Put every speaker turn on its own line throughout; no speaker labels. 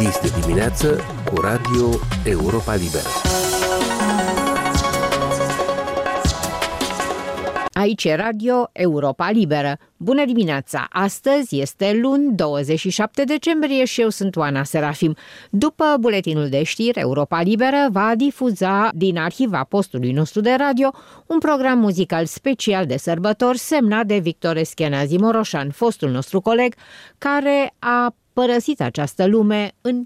Dis de dimineață cu Radio Europa Liberă.
Aici e Radio Europa Liberă. Bună dimineața! Astăzi este luni, 27 decembrie și eu sunt Oana Serafim. După buletinul de știri, Europa Liberă va difuza din arhiva postului nostru de radio un program muzical special de sărbători semnat de Victor Eschenazi Moroșan, fostul nostru coleg, care a părăsit această lume în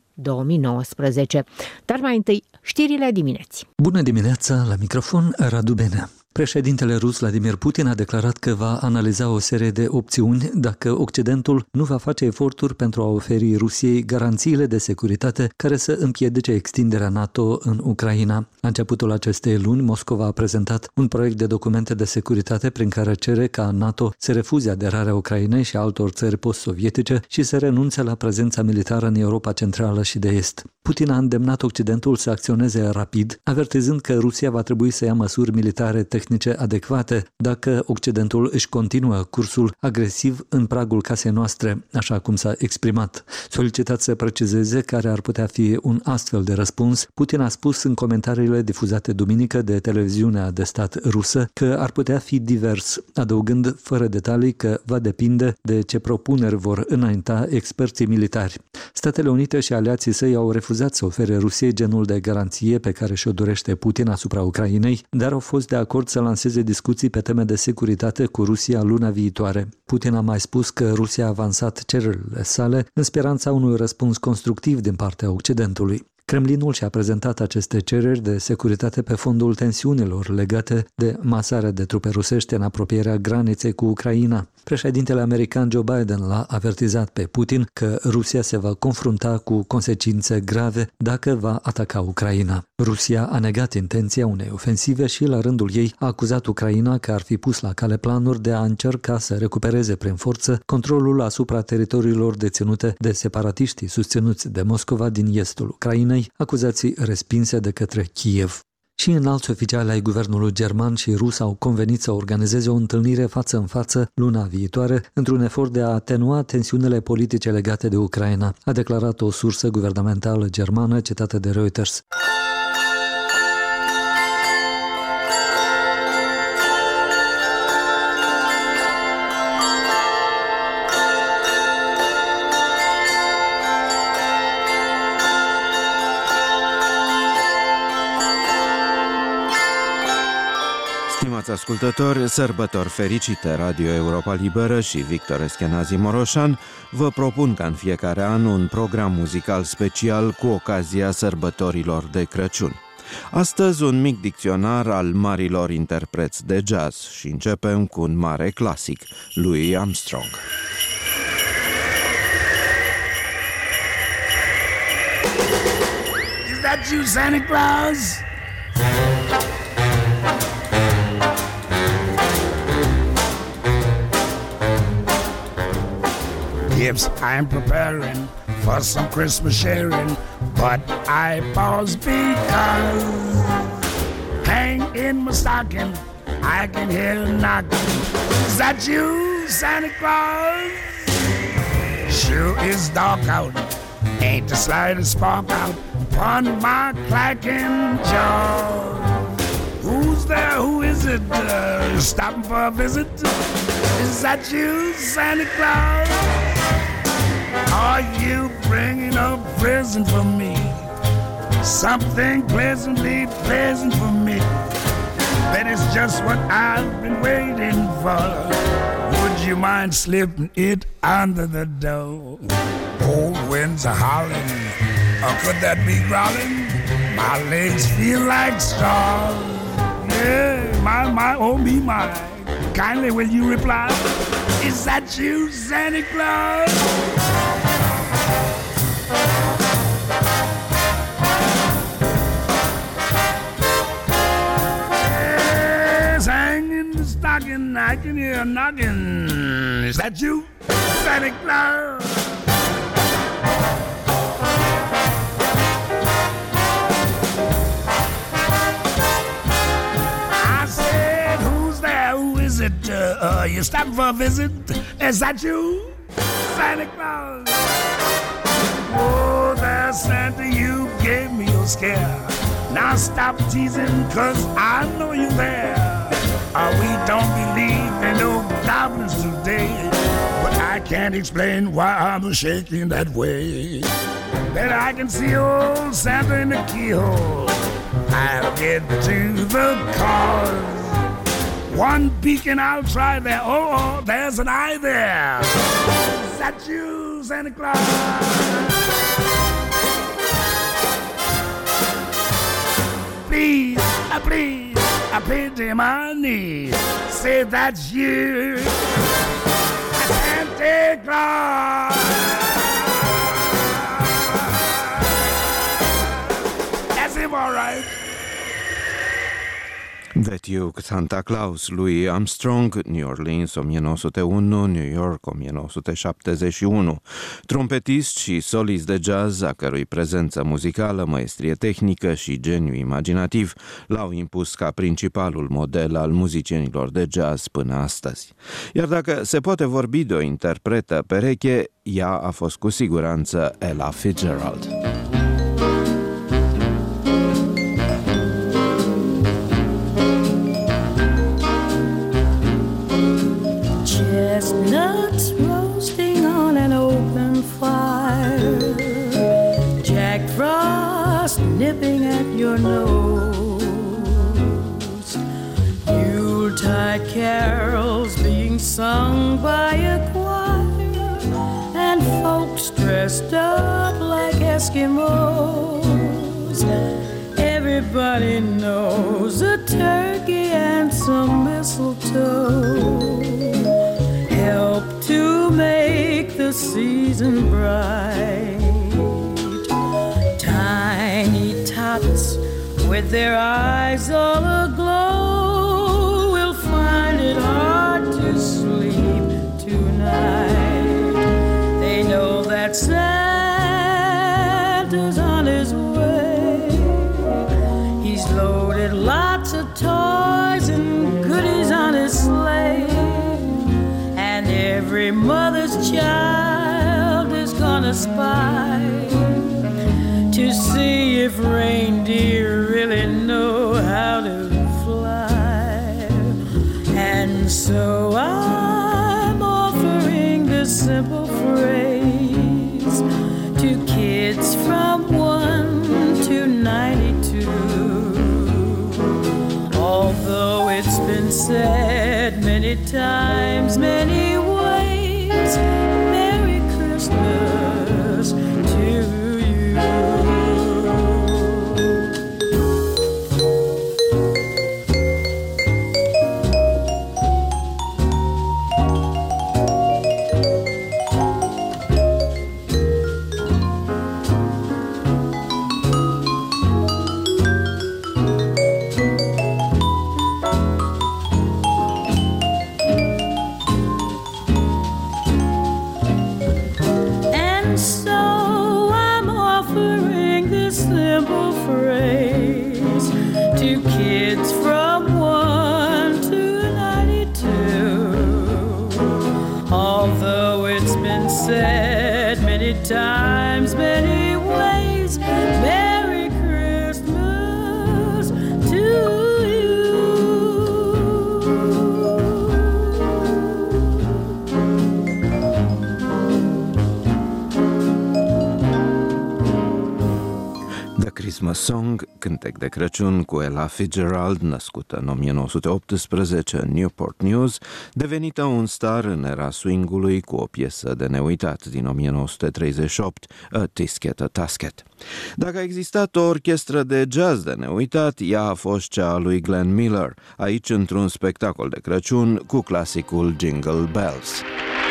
2019. Dar mai întâi, știrile dimineții.
Bună dimineața, la microfon Radu Benea. Președintele rus Vladimir Putin a declarat că va analiza o serie de opțiuni dacă Occidentul nu va face eforturi pentru a oferi Rusiei garanțiile de securitate care să împiedice extinderea NATO în Ucraina. La începutul acestei luni, Moscova a prezentat un proiect de documente de securitate prin care cere ca NATO să refuze aderarea Ucrainei și altor țări post-sovietice și să renunțe la prezența militară în Europa Centrală și de Est. Putin a îndemnat Occidentul să acționeze rapid, avertizând că Rusia va trebui să ia măsuri militare tehnice adecvate dacă Occidentul își continuă cursul agresiv în pragul casei noastre, așa cum s-a exprimat. Solicitat să precizeze care ar putea fi un astfel de răspuns, Putin a spus în comentariile difuzate duminică de televiziunea de stat rusă că ar putea fi divers, adăugând fără detalii că va depinde de ce propuneri vor înainta experții militari. Statele Unite și aliații săi au refuzat să ofere Rusiei genul de garanție pe care și-o dorește Putin asupra Ucrainei, dar au fost de acord să lanseze discuții pe teme de securitate cu Rusia luna viitoare. Putin a mai spus că Rusia a avansat cererile sale în speranța unui răspuns constructiv din partea Occidentului. Kremlinul și-a prezentat aceste cereri de securitate pe fondul tensiunilor legate de masarea de trupe rusești în apropierea graniței cu Ucraina. Președintele american Joe Biden l-a avertizat pe Putin că Rusia se va confrunta cu consecințe grave dacă va ataca Ucraina. Rusia a negat intenția unei ofensive și, la rândul ei, a acuzat Ucraina că ar fi pus la cale planuri de a încerca să recupereze prin forță controlul asupra teritoriilor deținute de separatiștii susținuți de Moscova din estul Ucrainei, acuzații respinse de către Kiev. Și înalți oficiali ai guvernului german și rus au convenit să organizeze o întâlnire față în față luna viitoare într-un efort de a atenua tensiunile politice legate de Ucraina, a declarat o sursă guvernamentală germană citată de Reuters.
Stimați ascultători, sărbători fericite! Radio Europa Liberă și Victor Eschenazi Moroșan vă propun ca în fiecare an un program muzical special cu ocazia sărbătorilor de Crăciun. Astăzi un mic dicționar al marilor interpreți de jazz și începem cu un mare clasic, Louis Armstrong.
Is that you, Santa Claus? Yes, I'm preparing for some Christmas sharing, but I pause because hang in my stocking, I can hear knocking. Is that you, Santa Claus? Sure is dark out, ain't the slightest spark out upon my clacking jaw. Who's there? Who is it? Stopping for a visit? Is that you, Santa Claus? Are you bringing a present for me? Something pleasantly pleasant for me. That is just what I've been waiting for. Would you mind slipping it under the door? Cold winds are howling, or could that be growling? My legs feel like straws. Yeah, my, oh me, my. Kindly will you reply? Is that you, Santa Claus? Yes, hang in the stocking, I can hear a knocking. Is that you, Santa Claus? You stopping for a visit? Is that you, Santa Claus? Oh, there Santa, you gave me a scare. Now stop teasing, cause I know you're there. We don't believe in no goblins today, but I can't explain why I'm shaking that way. Then I can see old Santa in the keyhole. I'll get to the cause. One beacon I'll try there. Oh, there's an eye there. Is that you, Santa Claus? Please, I pity my knees. Say that's you, Santa Claus. That's him, all right.
Vechiul Santa Claus lui Armstrong, New Orleans 1901, New York 1971. Trompetist și solist de jazz, a cărui prezență muzicală, maestrie tehnică și geniu imaginativ l-au impus ca principalul model al muzicienilor de jazz până astăzi. Iar dacă se poate vorbi de o interpretă pereche, ea a fost cu siguranță Ella Fitzgerald.
Chestnuts roasting on an open fire, Jack Frost nipping at your nose, Yuletide carols being sung by a choir, and folks dressed up like Eskimos. Everybody knows a turkey and some mistletoe help to make the season bright. Tiny tots with their eyes all aglow will find it hard to sleep tonight. They know that Santa's on his way. He's loaded lots of toys and goodies on his sleigh. Every mother's child is gonna spy to see if reindeer really know how to fly. And so I'm offering this simple phrase to kids from 1 to 92. Although it's been said many times, many ways, Merry Christmas to you. Times, many ways, Merry Christmas to you.
The Christmas Song, cântec de Crăciun cu Ella Fitzgerald, născută în 1918 în Newport News, devenită un star în era swingului cu o piesă de neuitat din 1938, A Tisket, a Tasket. Dacă a existat o orchestră de jazz de neuitat, ea a fost cea a lui Glenn Miller, aici într-un spectacol de Crăciun cu clasicul Jingle Bells.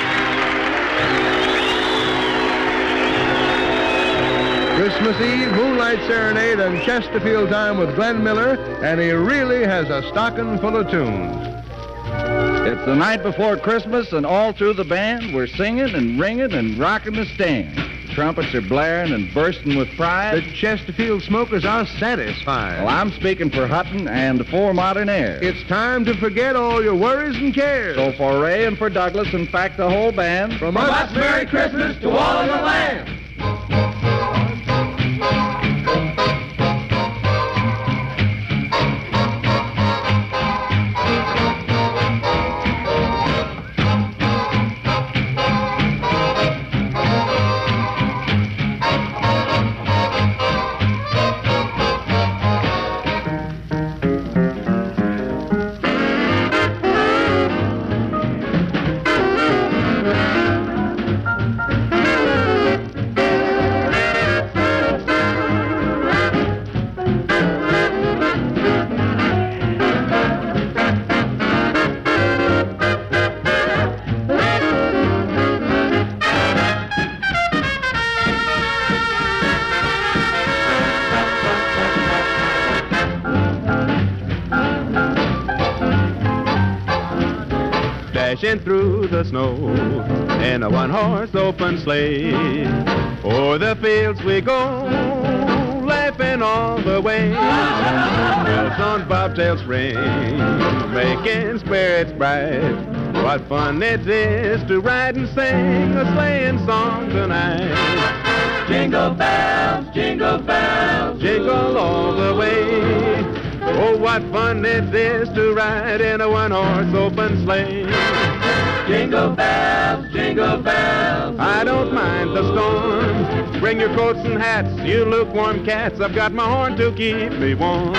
Christmas Eve, Moonlight Serenade, and Chesterfield Time with Glenn Miller, and he really has a stocking full of tunes.
It's the night before Christmas, and all through the band, we're singing and ringing and rocking the stand. The trumpets are blaring and bursting with pride.
The Chesterfield smokers are satisfied.
Well, I'm speaking for Hutton and the Four Modern Airs.
It's time to forget all your worries and cares.
So for Ray and for Douglas, in fact, the whole band,
from us, Merry Christmas to all in the land.
dashing through the snow in a one-horse open sleigh. O'er the fields we go, laughing all the way. Bells on bobtails ring, making spirits bright. What fun it is to ride and sing a sleighing song tonight. Jingle bells, jingle all the way. Oh, what fun it is to ride in a one-horse open sleigh. Jingle bells, I don't mind the storm. Bring your coats and hats, you lukewarm cats. I've got my horn to keep me warm.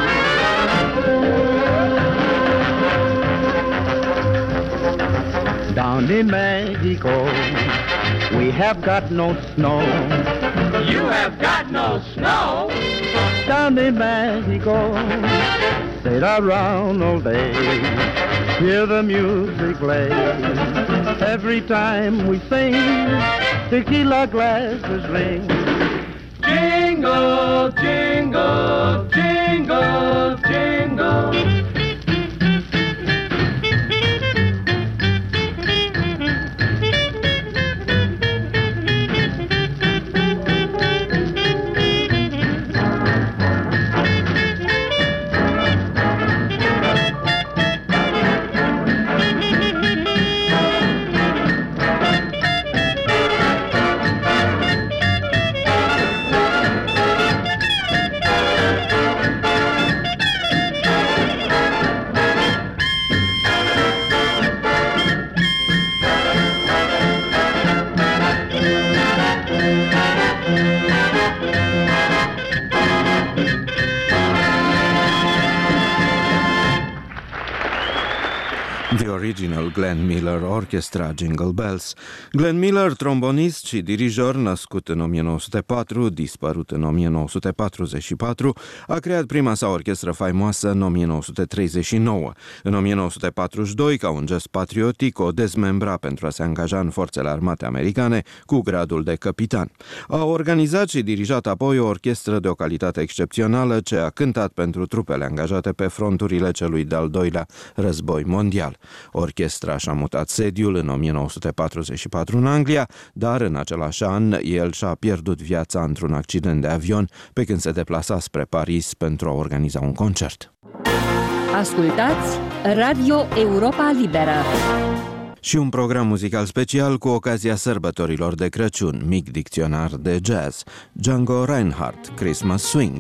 Down in Mexico, we have got no snow. You have got no snow? Down in Mexico, sit around all day, hear the music play. Every time we sing, tequila glasses ring. Jingle, jingle, jingle, jingle.
The original Glenn Miller Orchestra, Jingle Bells. Glenn Miller, trombonist și dirijor, născut în 1904, dispărut în 1944, a creat prima sa orchestră faimoasă în 1939. În 1942, ca un gest patriotic, o dezmembra pentru a se angaja în forțele armate americane cu gradul de capitan. A organizat și dirijat apoi o orchestră de o calitate excepțională ce a cântat pentru trupele angajate pe fronturile celui de-al doilea război mondial. Orchestra și-a mutat sediul în 1944 în Anglia, dar în același an el și-a pierdut viața într-un accident de avion pe când se deplasa spre Paris pentru a organiza un concert.
Ascultați Radio Europa Liberă
și un program muzical special cu ocazia sărbătorilor de Crăciun, mic dicționar de jazz, Django Reinhardt, Christmas Swing.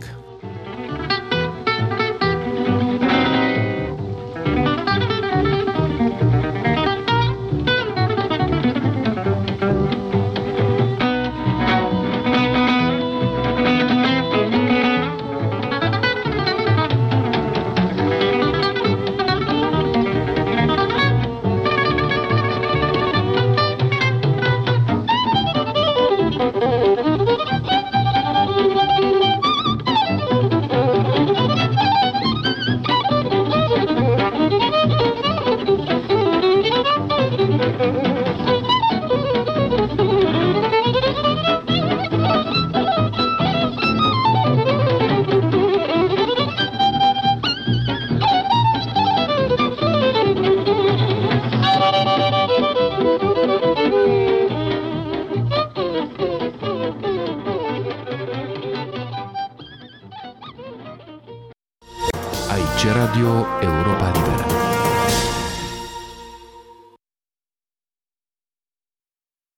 Radio Europa Liberă.